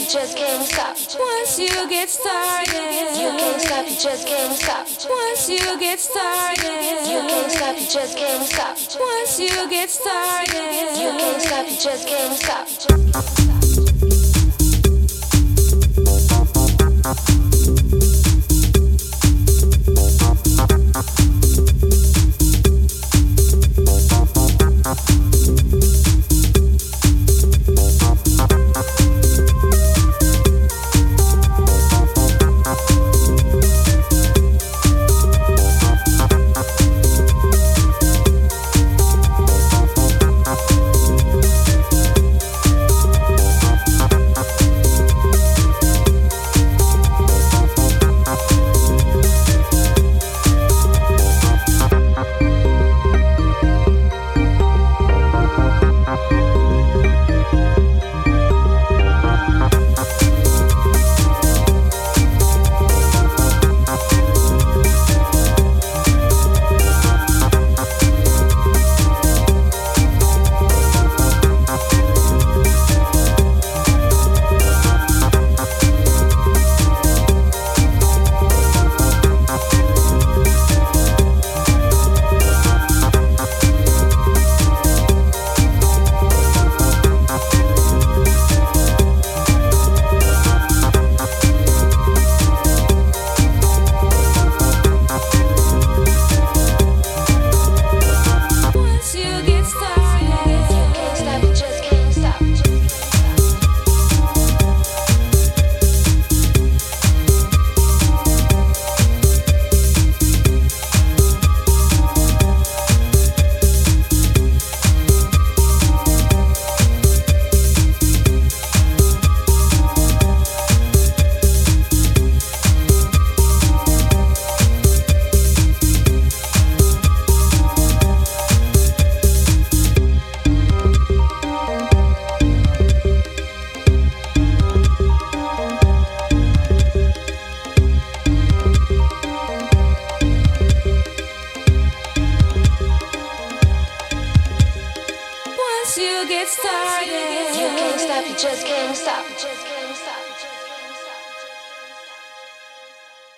just can't stop. Once you get started, You can't stop, you just can't stop. once you get started, You can't stop, you just can't stop. once you get started, You can't stop, you just can't stop. once you get started, You can't stop, you just can't stop. once you get started, You can't stop, you just can't stop.